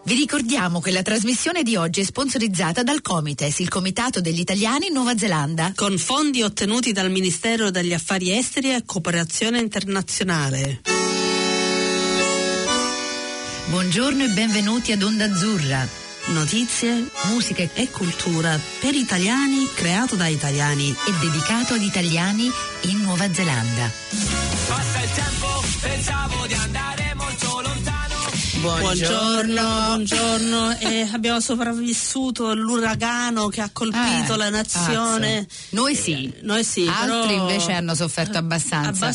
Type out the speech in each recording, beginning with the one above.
Vi ricordiamo che la trasmissione di oggi è sponsorizzata dal Comites, il Comitato degli Italiani in Nuova Zelanda, con fondi ottenuti dal Ministero degli Affari Esteri e Cooperazione Internazionale. Buongiorno e benvenuti ad Onda Azzurra. Notizie, musica e cultura per italiani, creato da italiani e dedicato ad italiani in Nuova Zelanda. Passa il tempo, pensavo di andare molto lontano. Buongiorno. Abbiamo sopravvissuto l'uragano che ha colpito la nazione. Noi sì. Altri però invece hanno sofferto abbastanza.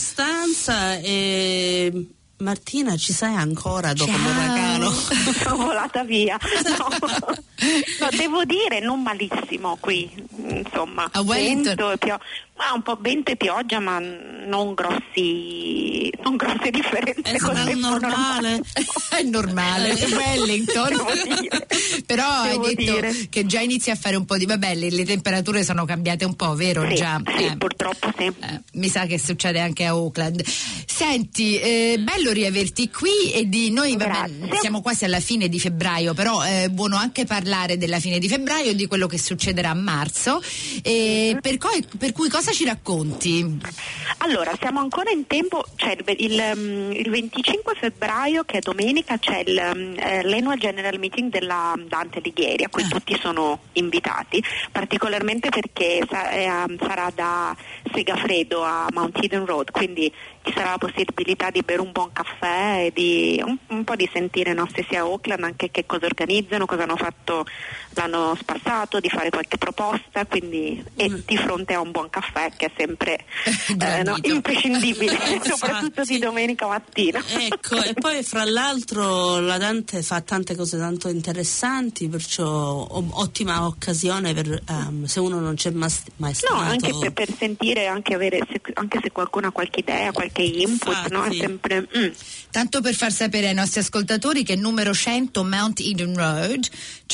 E Martina, ci sei ancora dopo l'uragano? Sono volata via. No, devo dire non malissimo qui, insomma. A Wellington. Un po' vento e pioggia, ma non grosse differenze. È normale. È normale, è Wellington. Però hai detto che già inizia a fare un po' di le temperature sono cambiate un po', vero? Sì, già. Sì, purtroppo sì. Mi sa che succede anche a Auckland. Senti, bello riaverti qui e di noi siamo quasi alla fine di febbraio, però è buono anche parlare della fine di febbraio e di quello che succederà a marzo. Per cui cosa ci racconti? Allora, siamo ancora in tempo, cioè il 25 febbraio, che è domenica, c'è l'annual general meeting della Dante Alighieri, a cui tutti sono invitati, particolarmente perché sarà da Segafredo a Mount Eden Road, quindi ci sarà la possibilità di bere un buon caffè e di un po' di sentire i nostri sia a Auckland anche che cosa organizzano, cosa hanno fatto l'anno passato, di fare qualche proposta, quindi di fronte a un buon caffè che è sempre imprescindibile, soprattutto di domenica mattina. Ecco, e poi fra l'altro la Dante fa tante cose tanto interessanti, perciò ottima occasione per se uno non c'è mai stato. No, anche per sentire, anche se qualcuno ha qualche idea, qualche input, no? È sempre Tanto per far sapere ai nostri ascoltatori che è numero 100 Mount Eden Road,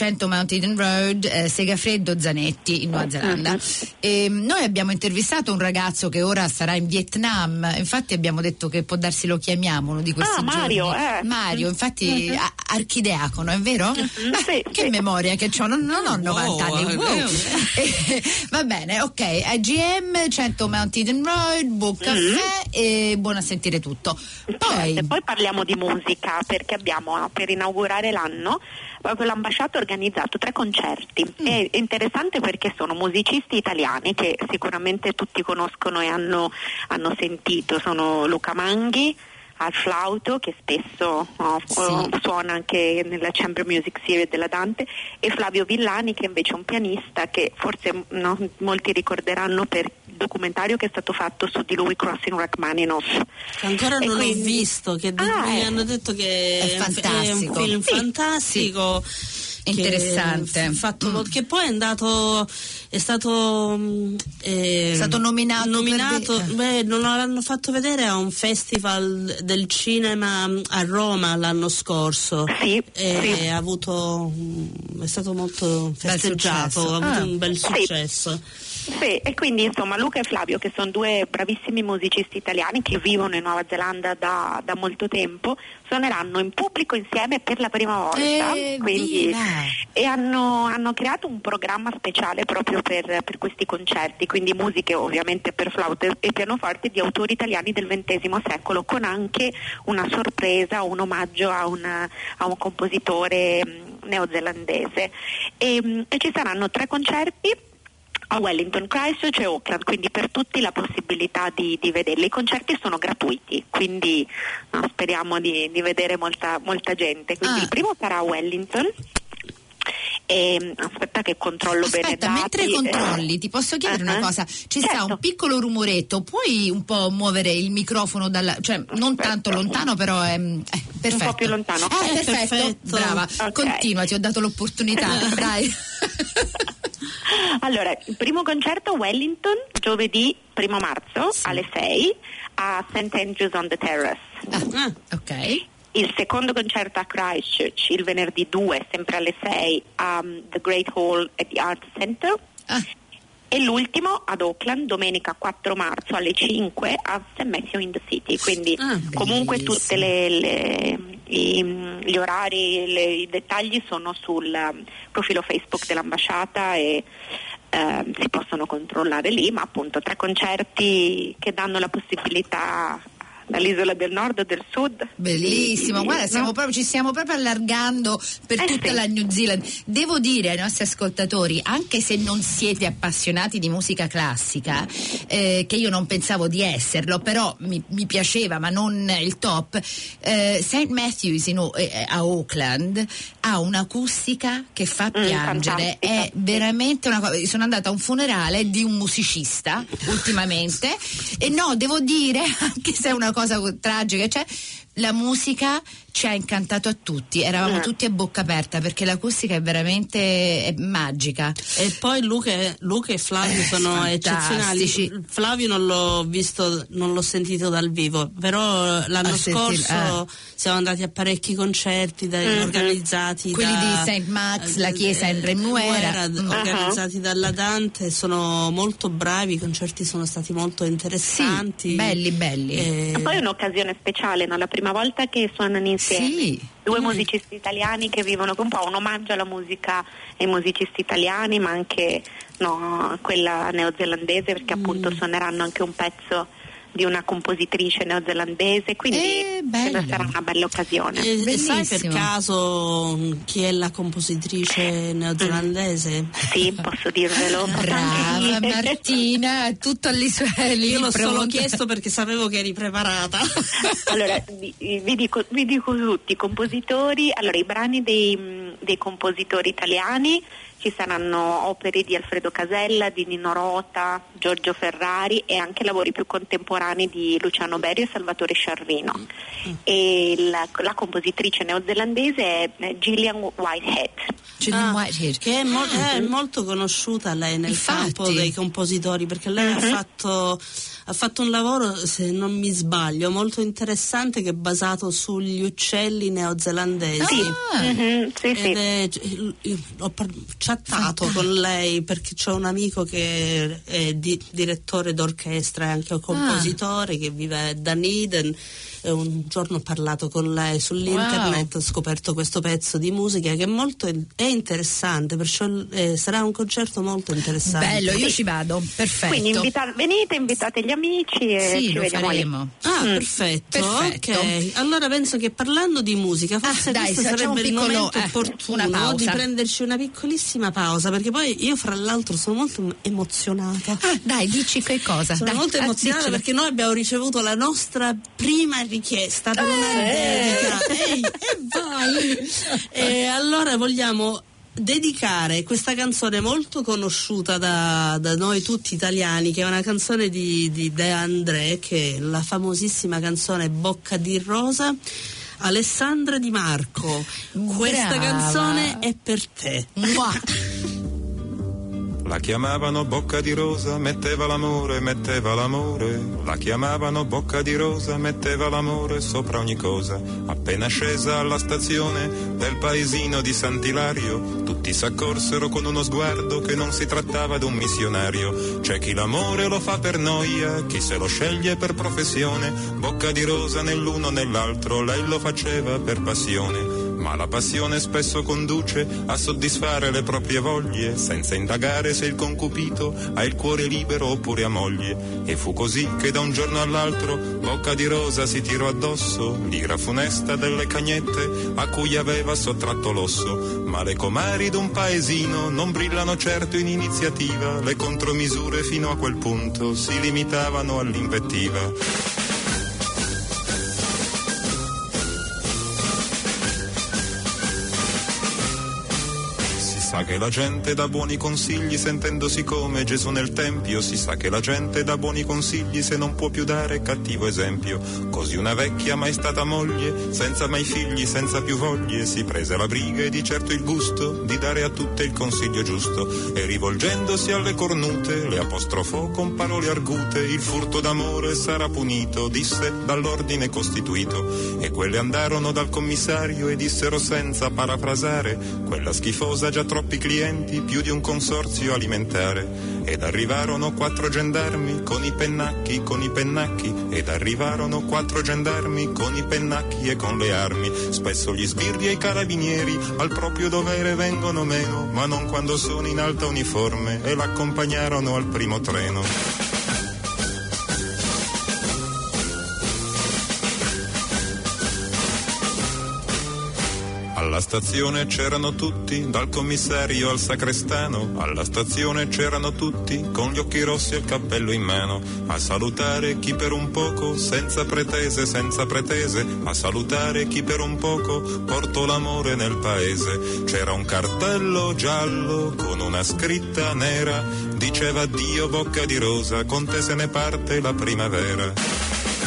Segafredo Zanetti in Nuova Zelanda. E noi abbiamo intervistato un ragazzo che ora sarà in Vietnam, infatti abbiamo detto che può darsi lo chiamiamo uno di questi giorni. Mario, infatti archidiacono, è vero? Sì, che memoria che ho, non ho 90 anni. Wow. Va bene, ok, AGM 100 Mount Eden Road, buon caffè e buono a sentire tutto. Poi parliamo di musica, perché abbiamo per inaugurare l'anno l'ambasciata ha organizzato 3 concerti. È interessante perché sono musicisti italiani che sicuramente tutti conoscono e hanno sentito. Sono Luca Manghi al flauto, che spesso suona anche nella Chamber Music Series della Dante, e Flavio Villani, che invece è un pianista che forse molti ricorderanno per il documentario che è stato fatto su di lui, Crossing Rachmaninoff. Ancora non l'ho visto, che mi hanno detto che è fantastico. È un film fantastico. Interessante, che poi è stato nominato. Non l'hanno fatto vedere a un festival del cinema a Roma l'anno scorso. È stato molto festeggiato, ha avuto un bel successo. Sì, e quindi insomma Luca e Flavio, che sono 2 bravissimi musicisti italiani che vivono in Nuova Zelanda da molto tempo, suoneranno in pubblico insieme per la prima volta, e hanno creato un programma speciale proprio per questi concerti, quindi musiche ovviamente per flauto e pianoforte di autori italiani del XX secolo, con anche una sorpresa, un omaggio a un compositore neozelandese, e ci saranno 3 concerti a Wellington, Christchurch e Auckland, quindi per tutti la possibilità di vederli. I concerti sono gratuiti, quindi speriamo di vedere molta gente. Quindi il primo sarà a Wellington. Aspetta che controllo bene. Mentre controlli, ti posso chiedere una cosa? Ci sta un piccolo rumoretto, puoi un po' muovere il microfono non tanto lontano, però è perfetto. Un po' più lontano. Perfetto. Brava. Okay. Continua, ti ho dato l'opportunità. Dai. Allora, il primo concerto a Wellington, giovedì 1 marzo alle 6 a St. Andrews on the Terrace. Ok. Il secondo concerto a Christchurch il venerdì 2, sempre alle 6 a The Great Hall at the Arts Center. E l'ultimo ad Auckland domenica 4 marzo alle 5 a St. Matthew in the City. Quindi comunque tutte le Gli orari, i dettagli sono sul profilo Facebook dell'ambasciata e si possono controllare lì, ma appunto 3 concerti che danno la possibilità dall'isola del nord o del sud. Bellissimo, guarda, ci stiamo proprio allargando per tutta la New Zealand. Devo dire ai nostri ascoltatori, anche se non siete appassionati di musica classica, che io non pensavo di esserlo, però mi piaceva, ma non il top, St. Matthews a Auckland ha un'acustica che fa piangere, è veramente una cosa. Sono andata a un funerale di un musicista ultimamente e no, devo dire, anche se è una cosa tragica, cioè la musica ci ha incantato a tutti, eravamo tutti a bocca aperta perché l'acustica è veramente magica. E poi Luca e Flavio sono eccezionali. Flavio non l'ho visto, non l'ho sentito dal vivo, però l'anno scorso siamo andati a parecchi concerti organizzati quelli di St. Max, la chiesa in Remuera, organizzati dalla Dante. Sono molto bravi, i concerti sono stati molto interessanti, belli. E poi è un'occasione speciale, no? La prima volta che suonano insieme due musicisti italiani che vivono un po' un omaggio alla musica e ai musicisti italiani, ma anche quella neozelandese, perché appunto suoneranno anche un pezzo di una compositrice neozelandese, quindi sarà una bella occasione. Sai per caso chi è la compositrice neozelandese? Sì, posso dirvelo. Brava Martina, tutto lì. Io l'ho solo chiesto perché sapevo che eri preparata. Allora vi dico tutti i compositori. Allora, i brani dei compositori italiani: ci saranno opere di Alfredo Casella, di Nino Rota, Giorgio Ferrari e anche lavori più contemporanei di Luciano Berio e Salvatore Sciarrino. E la compositrice neozelandese è Gillian Whitehead. Che è molto conosciuta lei nel campo dei compositori, perché lei ha fatto un lavoro, se non mi sbaglio, molto interessante, che è basato sugli uccelli neozelandesi. Ho chattato con lei perché c'ho un amico che è direttore d'orchestra e anche un compositore che vive a Dunedin. E un giorno ho parlato con lei sull'internet, ho scoperto questo pezzo di musica che è interessante, perciò sarà un concerto molto interessante. Bello, io ci vado, perfetto. Quindi venite, invitate gli amici e ci vediamo lì. Perfetto. Ok, allora penso che parlando di musica forse questo sarebbe il momento opportuno di prenderci una piccolissima pausa, perché poi io fra l'altro sono molto emozionata. Dai, dici che cosa? Sono molto emozionata perché noi abbiamo ricevuto la nostra prima richiesta per una dedica. E allora vogliamo dedicare questa canzone molto conosciuta da noi tutti italiani, che è una canzone di De André, che è la famosissima canzone Bocca di Rosa. Alessandra Di Marco, questa canzone è per te. La chiamavano Bocca di Rosa, metteva l'amore. La chiamavano Bocca di Rosa, metteva l'amore sopra ogni cosa. Appena scesa alla stazione del paesino di Sant'Ilario, tutti s'accorsero con uno sguardo che non si trattava d'un missionario. C'è chi l'amore lo fa per noia, chi se lo sceglie per professione. Bocca di Rosa nell'uno nell'altro, lei lo faceva per passione. Ma la passione spesso conduce a soddisfare le proprie voglie, senza indagare se il concupito ha il cuore libero oppure ha moglie. E fu così che da un giorno all'altro Bocca di Rosa si tirò addosso l'ira funesta delle cagnette a cui aveva sottratto l'osso. Ma le comari d'un paesino non brillano certo in iniziativa, le contromisure fino a quel punto si limitavano all'invettiva. Sa che la gente dà buoni consigli sentendosi come Gesù nel Tempio, si sa che la gente dà buoni consigli se non può più dare cattivo esempio. Così una vecchia mai stata moglie, senza mai figli, senza più voglie, si prese la briga e di certo il gusto di dare a tutte il consiglio giusto. E rivolgendosi alle cornute le apostrofò con parole argute: il furto d'amore sarà punito, disse, dall'ordine costituito. E quelle andarono dal commissario e dissero senza parafrasare: quella schifosa già troppi clienti, più di un consorzio alimentare. Ed arrivarono 4 gendarmi con i pennacchi, ed arrivarono 4 quattro gendarmi con i pennacchi e con le armi. Spesso gli sbirri e i carabinieri al proprio dovere vengono meno, ma non quando sono in alta uniforme e l'accompagnarono al primo treno. Alla stazione c'erano tutti, dal commissario al sacrestano. Alla stazione c'erano tutti, con gli occhi rossi e il cappello in mano, a salutare chi per un poco, senza pretese, a salutare chi per un poco portò l'amore nel paese. C'era un cartello giallo con una scritta nera, diceva addio bocca di rosa, con te se ne parte la primavera.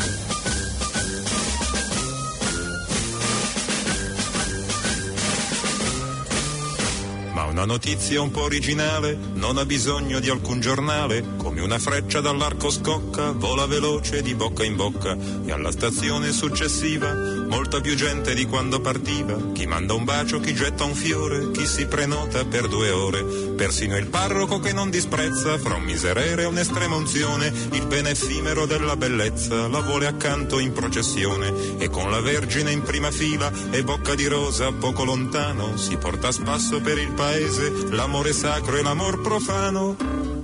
Una notizia un po' originale non ha bisogno di alcun giornale, come una freccia dall'arco scocca, vola veloce di bocca in bocca, e alla stazione successiva molta più gente di quando partiva, chi manda un bacio, chi getta un fiore, chi si prenota per 2 ore, persino il parroco che non disprezza, fra un miserere e un'estrema unzione, il bene effimero della bellezza la vuole accanto in processione, e con la Vergine in prima fila e bocca di rosa poco lontano si porta a spasso per il paese l'amore sacro e l'amor profano.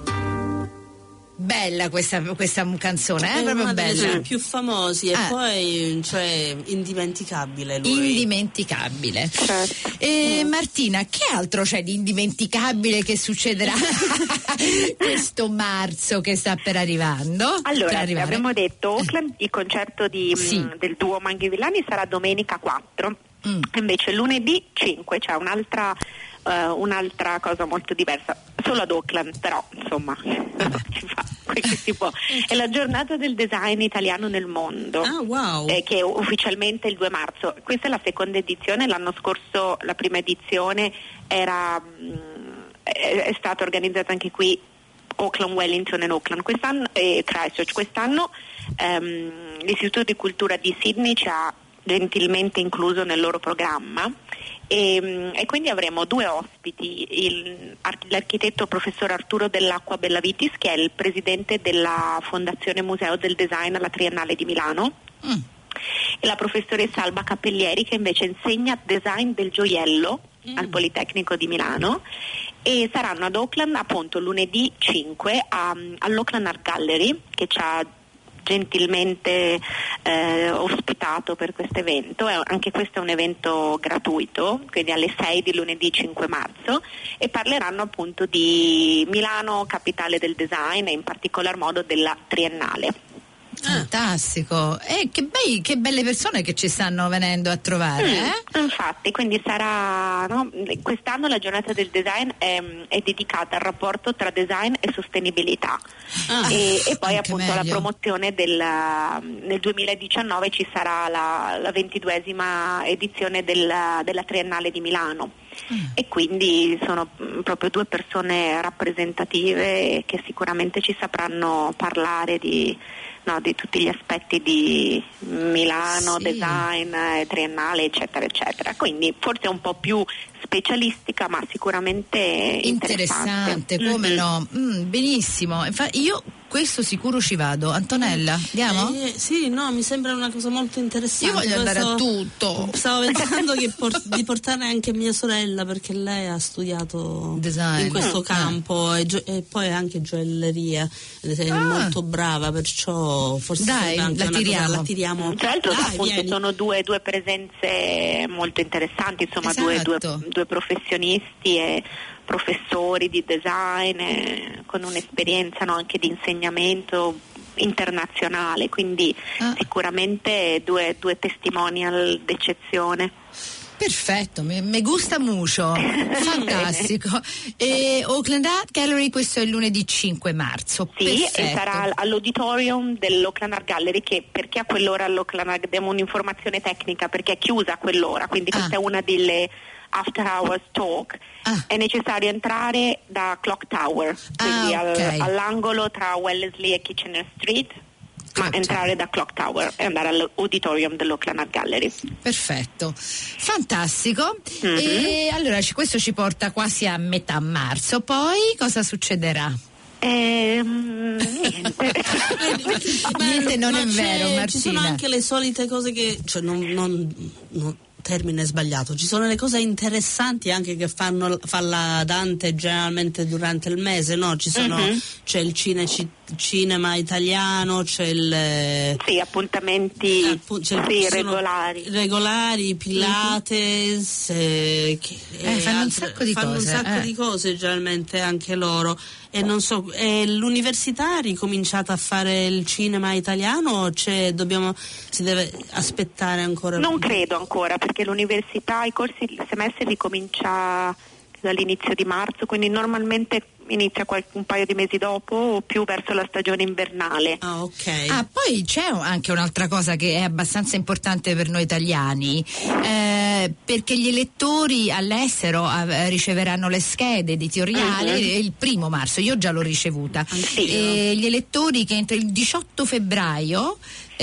Bella questa canzone, è proprio una bella. delle più famosi, e poi indimenticabile lui. Indimenticabile. E Martina, che altro c'è di indimenticabile che succederà questo marzo che sta per arrivando? Allora, avremmo detto Auckland, il concerto del duo Manghi Villani sarà domenica 4, invece lunedì 5 c'è un'altra cosa molto diversa, solo ad Auckland, però insomma si fa quel che si può. È la giornata del design italiano nel mondo, che è ufficialmente il 2 marzo. Questa è la seconda edizione, l'anno scorso la prima edizione è stata organizzata anche qui Auckland, Wellington e Auckland e Christchurch. Quest'anno l'Istituto di Cultura di Sydney ci ha gentilmente incluso nel loro programma. E quindi avremo 2 ospiti, l'architetto professor Arturo Dell'Acqua Bellavitis, che è il presidente della Fondazione Museo del Design alla Triennale di Milano, e la professoressa Alba Cappellieri, che invece insegna design del gioiello al Politecnico di Milano, e saranno ad Auckland appunto lunedì 5 all'Auckland Art Gallery, che ci ha gentilmente ospitato per questo evento. Anche questo è un evento gratuito, quindi alle 6 di lunedì 5 marzo, e parleranno appunto di Milano, capitale del design, e in particolar modo della Triennale. Fantastico, che belle persone che ci stanno venendo a trovare. Infatti, quindi sarà, quest'anno la giornata del design è dedicata al rapporto tra design e sostenibilità, e poi appunto alla promozione nel 2019 ci sarà la 22esima edizione della Triennale di Milano. E quindi sono proprio 2 persone rappresentative che sicuramente ci sapranno parlare di tutti gli aspetti di Milano, design, triennale, eccetera, eccetera. Quindi forse un po' più specialistica, ma sicuramente interessante. Come no? Benissimo. Infatti io questo sicuro ci vado. Antonella, andiamo? Sì, mi sembra una cosa molto interessante. Io voglio andare a tutto. Stavo pensando di portare anche mia sorella, perché lei ha studiato design in questo campo e poi anche gioielleria, è molto brava, perciò forse la tiriamo. Tra l'altro appunto sono due presenze molto interessanti, insomma, due professionisti e professori di design con un'esperienza anche di insegnamento internazionale, quindi sicuramente due testimonial d'eccezione. Perfetto, mi gusta mucho, fantastico. E Auckland Art Gallery, questo è il lunedì 5 marzo. Sì, perfetto. E sarà all'auditorium dell'Auckland Art Gallery, che perché a quell'ora all'Auckland Art diamo un'informazione tecnica, perché è chiusa a quell'ora, quindi questa è una delle after hours talk. È necessario entrare da Clock Tower, quindi all'angolo tra Wellesley e Kitchener Street, ma entrare da Clock Tower e andare all'auditorium dell'Auckland Art Gallery. Perfetto, fantastico. E allora questo ci porta quasi a metà marzo. Poi cosa succederà? Niente, non è vero, Martina. Ci sono anche le solite cose che, cioè, non termine sbagliato, ci sono le cose interessanti anche che fa la Dante generalmente durante il mese, no? Ci sono, c'è il cinema italiano, c'è il appuntamenti regolari, Pilates, fanno un sacco di fanno cose, un sacco di cose generalmente anche loro. E non so, l'università ha ricominciato a fare il cinema italiano o si deve aspettare ancora? Non credo ancora, perché l'università, il semestre ricomincia dall'inizio di marzo, quindi normalmente inizia un paio di mesi dopo o più verso la stagione invernale. Ok. Poi c'è anche un'altra cosa che è abbastanza importante per noi italiani, perché gli elettori all'estero riceveranno le schede editoriali il 1 marzo, io già l'ho ricevuta. Gli elettori che entro il 18 febbraio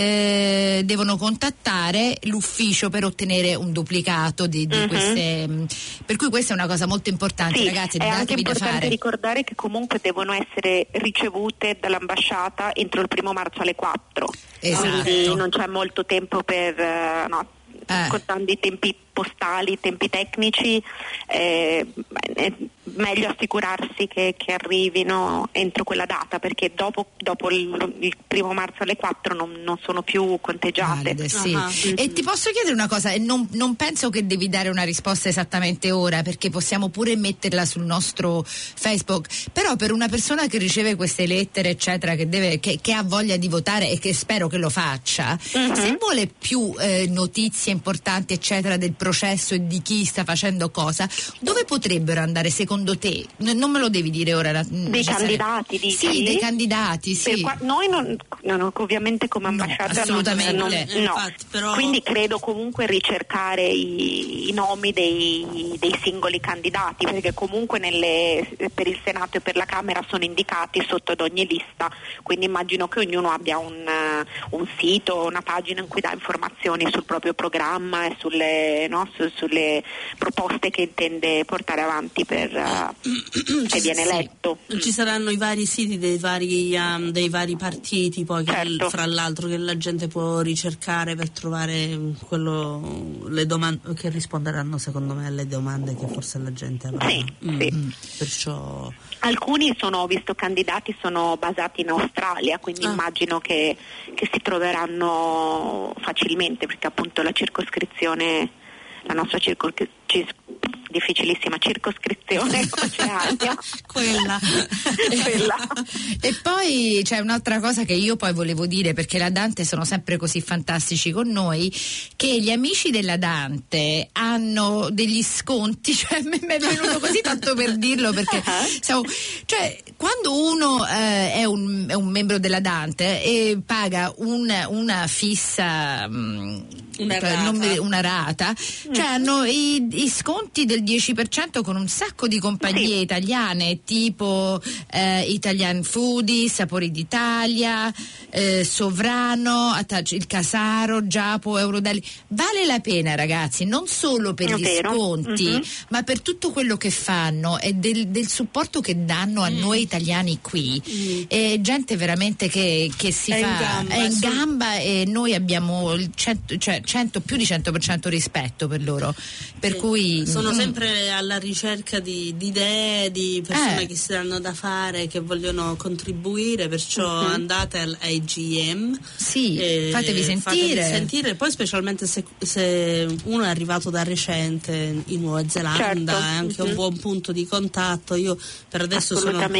devono contattare l'ufficio per ottenere un duplicato di queste, per cui questa è una cosa molto importante, ragazzi, è anche datevi da importante fare. Ricordare che comunque devono essere ricevute dall'ambasciata entro il 1 marzo alle 4. Esatto. Quindi non c'è molto tempo per contando i tempi postali, i tempi tecnici, è meglio assicurarsi che arrivino entro quella data, perché dopo il 1 marzo alle 4 non sono più conteggiate. Valide, sì. E ti posso chiedere una cosa, e non penso che devi dare una risposta esattamente ora, perché possiamo pure metterla sul nostro Facebook, però per una persona che riceve queste lettere eccetera, che ha voglia di votare e che spero che lo faccia, se vuole più notizie importanti eccetera del processo e di chi sta facendo cosa, dove potrebbero andare secondo te? Non me lo devi dire ora. Dei candidati, dici? Sì, dei candidati, sì. Noi non, ovviamente come ambasciata assolutamente no. Infatti, però... Quindi credo comunque ricercare i nomi dei singoli candidati, perché comunque per il Senato e per la Camera sono indicati sotto ad ogni lista, quindi immagino che ognuno abbia un sito, una pagina in cui dà informazioni sul proprio programma e sulle proposte che intende portare avanti per che viene eletto. Ci saranno i vari siti dei vari partiti, poi fra l'altro che la gente può ricercare per trovare le domande che risponderanno secondo me alle domande che forse la gente avrà. Sì. Perciò alcuni ho visto candidati sono basati in Australia, quindi immagino che si troveranno facilmente, perché appunto la nostra difficilissima circoscrizione Oceania quella. E poi c'è un'altra cosa che io poi volevo dire, perché la Dante sono sempre così fantastici con noi, che gli amici della Dante hanno degli sconti, cioè mi è venuto così tanto per dirlo, perché quando uno è un membro della Dante e paga una fissa una rata, cioè hanno i sconti del 10% con un sacco di compagnie italiane, tipo Italian Foodie, Sapori d'Italia, Sovrano, il Casaro, Giapo, Eurodeli. Vale la pena, ragazzi, non solo per gli sconti, ma per tutto quello che fanno e del supporto che danno a noi italiani qui. È gente veramente che si è in gamba, e noi abbiamo più di 100% rispetto per loro, per cui sono sempre alla ricerca di idee, di persone che si danno da fare, che vogliono contribuire, perciò andate all'IGM, fatevi sentire, poi specialmente se uno è arrivato da recente in Nuova Zelanda, è anche un buon punto di contatto. Io per adesso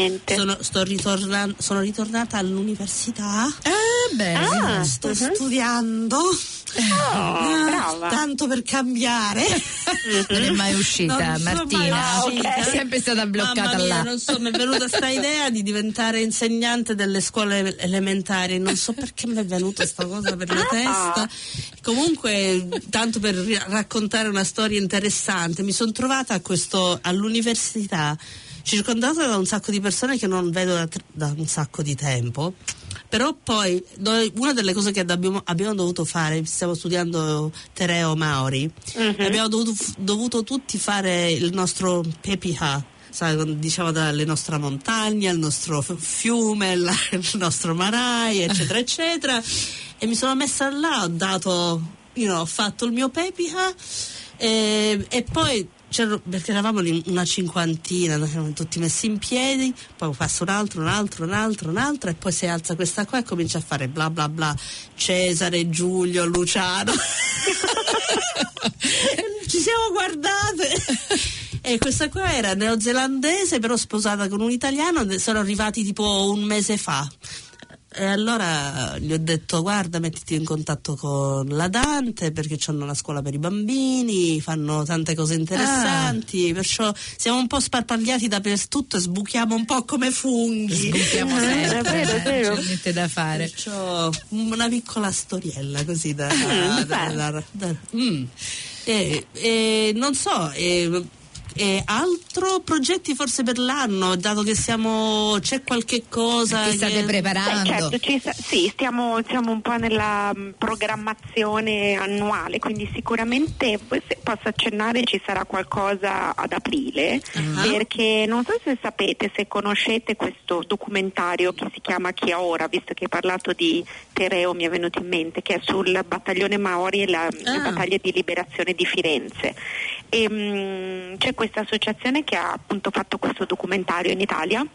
sono ritornata all'università, sto studiando, brava. tanto per cambiare. Non è mai uscita, Martina, è sempre stata bloccata là. Non so, mi è venuta sta idea di diventare insegnante delle scuole elementari, non so perché mi è venuta sta cosa per la testa. Comunque, tanto per raccontare una storia interessante, mi sono trovata all'università circondata da un sacco di persone che non vedo da un sacco di tempo. Però poi una delle cose che abbiamo dovuto fare, stiamo studiando Tereo Maori, abbiamo dovuto tutti fare il nostro PPH, diciamo dalle nostre montagne, il nostro fiume, il nostro mare, eccetera eccetera, e mi sono messa là, ho fatto il mio pepica e poi perché eravamo una cinquantina, noi eravamo tutti messi in piedi, poi passa un altro e poi si alza questa qua e comincia a fare bla bla bla, Cesare, Giulio, Luciano. Ci siamo guardate e questa qua era neozelandese però sposata con un italiano, sono arrivati tipo un mese fa. E allora gli ho detto: guarda, mettiti in contatto con la Dante perché c'hanno la scuola per i bambini, fanno tante cose interessanti, perciò siamo un po' sparpagliati dappertutto e sbuchiamo un po' come funghi. Sbuchiamo sempre, non c'è niente da fare. Perciò una piccola storiella così non so. E altro progetti forse per l'anno, dato che c'è qualche cosa che state preparando? Certo, stiamo un po' nella programmazione annuale, quindi sicuramente, se posso accennare, ci sarà qualcosa ad aprile, perché non so se sapete, se conoscete questo documentario che si chiama Chi ha ora, visto che hai parlato di Tereo mi è venuto in mente, che è sul battaglione Maori e le battaglie di liberazione di Firenze. E c'è questa associazione che ha appunto fatto questo documentario in Italia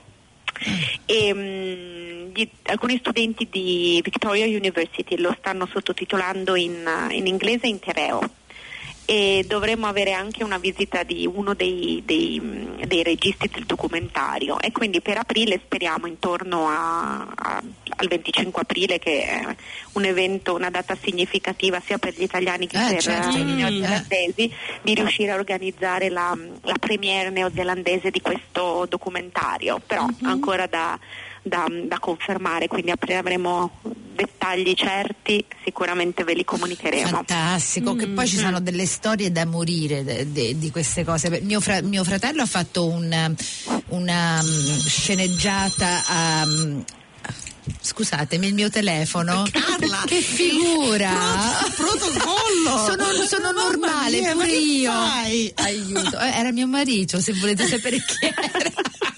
e alcuni studenti di Victoria University lo stanno sottotitolando in inglese in Tereo, e dovremmo avere anche una visita di uno dei registi del documentario, e quindi per aprile speriamo intorno al 25 aprile, che è un evento, una data significativa sia per gli italiani che per gli neozelandesi, di riuscire a organizzare la premiere neozelandese di questo documentario, però ancora da confermare, quindi appena avremo dettagli certi sicuramente ve li comunicheremo. Fantastico, che poi ci sono delle storie da morire di queste cose. Mio fratello ha fatto una sceneggiata a scusatemi, il mio telefono. Carla, che figura! Protocollo! Sono normale, pure io. Aiuto. Era mio marito, se volete sapere chi era.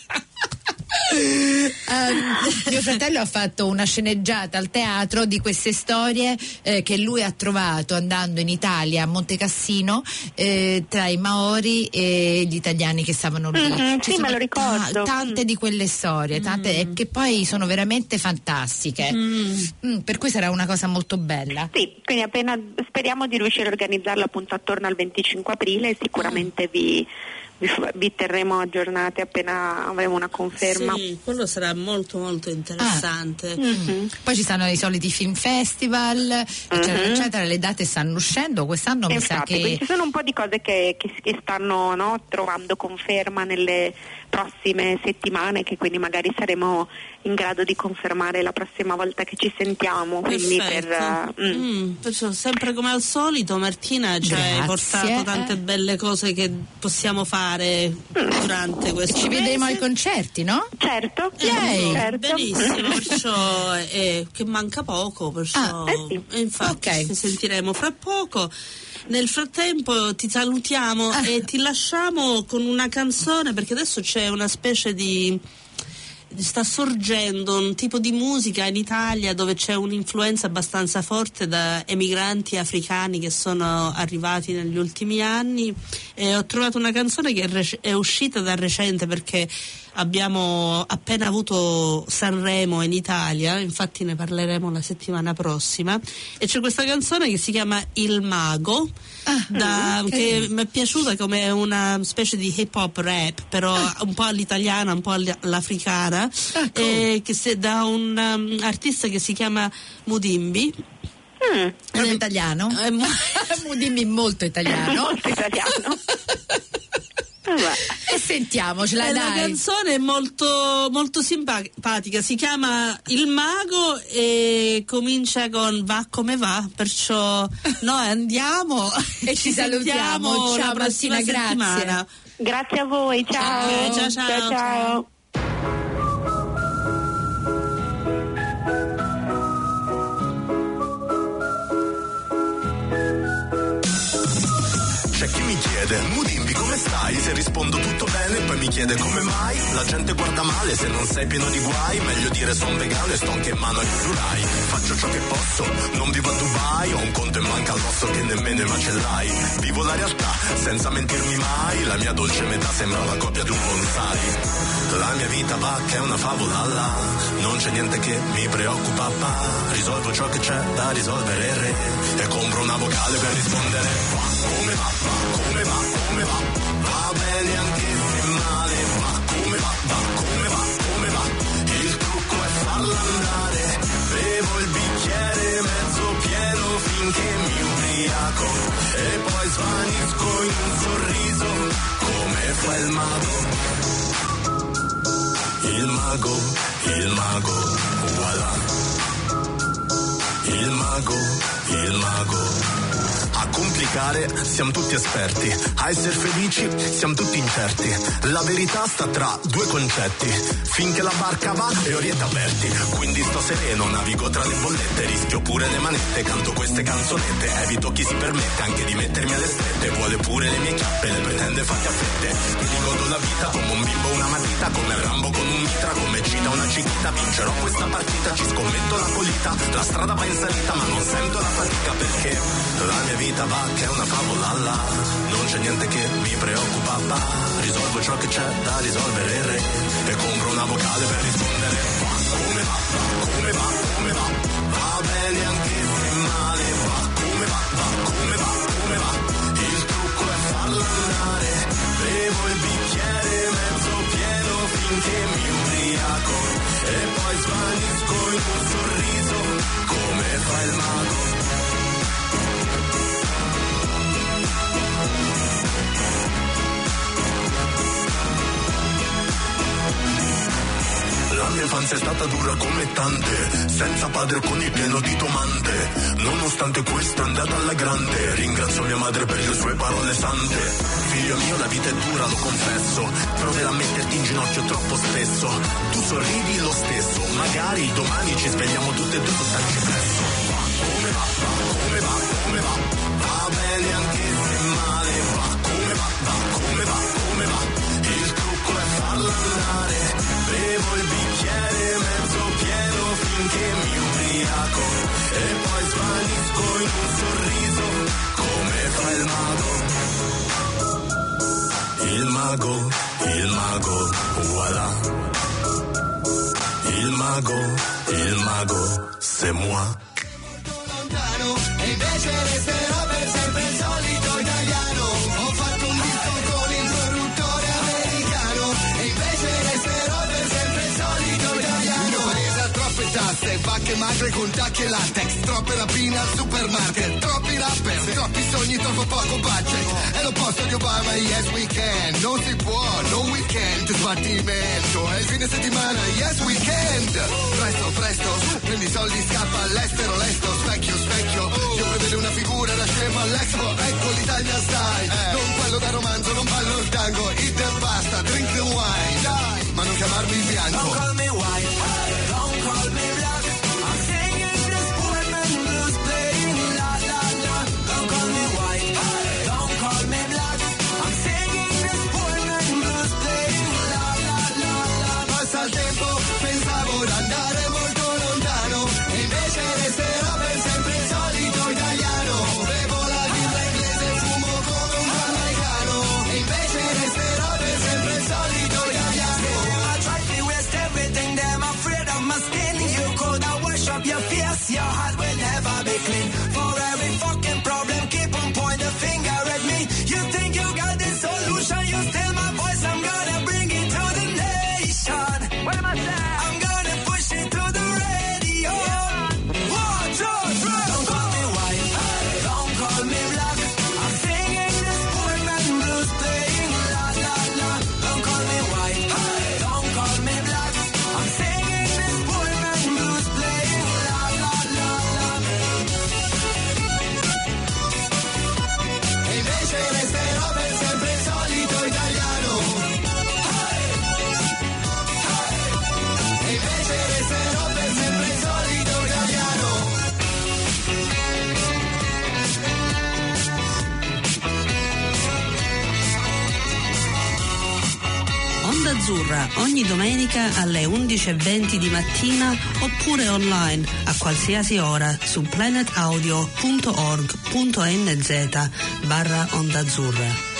Mio fratello ha fatto una sceneggiata al teatro di queste storie che lui ha trovato andando in Italia a Monte Cassino tra i Maori e gli italiani che stavano lì. Sì, me lo ricordo. Tante di quelle storie, tante che poi sono veramente fantastiche. Per cui sarà una cosa molto bella. Sì, quindi appena speriamo di riuscire a organizzarlo appunto attorno al 25 aprile e sicuramente vi terremo aggiornati appena avremo una conferma. Sì, quello sarà molto molto interessante. Poi ci stanno i soliti film festival, eccetera eccetera, le date stanno uscendo, quest'anno mi sa che ci sono un po' di cose che stanno trovando conferma nelle prossime settimane, che quindi magari saremo in grado di confermare la prossima volta che ci sentiamo. Quindi perciò sempre come al solito Martina ci hai portato tante belle cose che possiamo fare durante questo ci vedremo ai concerti, no? Certo, certo. Benissimo, perciò che manca poco, perciò infatti ci sentiremo fra poco. Nel frattempo ti salutiamo e ti lasciamo con una canzone, perché adesso c'è una specie sta sorgendo un tipo di musica in Italia dove c'è un'influenza abbastanza forte da emigranti africani che sono arrivati negli ultimi anni, e ho trovato una canzone che è uscita da recente, perché abbiamo appena avuto Sanremo in Italia, infatti ne parleremo la settimana prossima, e c'è questa canzone che si chiama Il Mago, che mi è piaciuta come una specie di hip hop rap, però un po' all'italiana, un po' all'africana, che da un artista che si chiama Mudimbi. È italiano? Mudimbi molto italiano. Molto italiano. E sentiamocela, dai. La canzone è molto, molto simpatica, si chiama Il Mago e comincia con Va come va, perciò noi andiamo e ci salutiamo. Ciao Martina, grazie. Grazie a voi, ciao. Ciao. C'è chi mi chiede: Mudimbi, come stai? Se rispondo tutto bene, poi mi chiede come mai. La gente guarda male se non sei pieno di guai. Meglio dire son vegano e sto anche in mano agli usurai. Faccio ciò che posso, non vivo a Dubai. Ho un conto in banca al rosso che nemmeno i macellai. Vivo la realtà senza mentirmi mai. La mia dolce metà sembra la coppia di un bonsai. La mia vita va che è una favola là. Non c'è niente che mi preoccupa, pa. Risolvo ciò che c'è da risolvere, re. E compro una vocale per rispondere. Va, come va, come va, come va. Va bene anche se male. Va, come va, come va, come va. Il trucco è farla andare. Bevo il bicchiere mezzo pieno finché mi ubriaco. E poi svanisco in un sorriso come fa il mago. Il mago, voilà. Il mago. A complicare siamo tutti esperti, a essere felici siamo tutti incerti. La verità sta tra due concetti, finché la barca va e orienta avverti. Quindi sto sereno, navigo tra le bollette, rischio pure le manette, canto queste canzonette. Evito chi si permette anche di mettermi alle strette. Vuole pure le mie chiappe, le pretende fatte a fette. Mi godo la vita come un bimbo una matita, come Rambo con un mitra, come Cita una cichita. Vincerò questa partita, ci scommetto la colita. La strada va in salita ma non sento la fatica, perché la mia vita va che è una favola là. Non c'è niente che mi preoccupa, pa. Risolvo ciò che c'è da risolvere, re. E compro una vocale per rispondere. Va, come va, come va, come va. Va bene anche se male. Va, come va, come va, come va. Il trucco è farla andare. Bevo il bicchiere mezzo pieno finché mi ubriaco. E poi svanisco in un sorriso come fa il mago. La mia infanzia è stata dura come tante, senza padre con il pieno di domande. Nonostante questo è andata alla grande, ringrazio mia madre per le sue parole sante. Figlio mio, la vita è dura, lo confesso, proverò a metterti in ginocchio troppo spesso. Tu sorridi lo stesso, magari domani ci svegliamo tutte e due stanchi presso. Va, come va, come va, come va. Va bene anche se male. Va, come va, come va, come va. Il trucco è farla andare. Bevo il bicchiere mezzo pieno finché mi ubriaco. E poi svanisco in un sorriso come fa il mago. Il mago, voilà. Il mago, c'est moi. Lontano, e invece resterò per sempre il solito italiano. Ho fatto un disco con il produttore americano. E invece resterò per sempre il solito italiano. Un'impresa, troppe tasse, vacche magre con tacche e latex. Troppe rapine al supermarket, troppi rapper, troppi sogni, troppo poco budget. È l'opposto di Obama, yes we can. Non si può, no weekend, sbattimento. È il fine settimana, yes weekend. Presto, prendi i soldi, scappa all'estero, lesto, specchio. Io prevedo una figura da scemo all'Expo, ecco l'Italia style. Non quello da romanzo, non ballo il tango, eat the pasta, drink the wine. Dai, ma non chiamarmi bianco. Don't call me white, don't call me black. I'm singing this Portman blues, playing la la la. Don't call me white, don't call me black. I'm singing this Portman blues, playing la la la la. Passa il tempo, pensavo d'andare molto lontano, e invece resterò per sempre il solito italiano. Bevo la birra inglese, fumo come un jamaicano, e invece resterò per sempre il solito italiano. I try to waste every day. Onda Azzurra ogni domenica alle 11:20 di mattina oppure online a qualsiasi ora su planetaudio.org.nz/Onda Azzurra.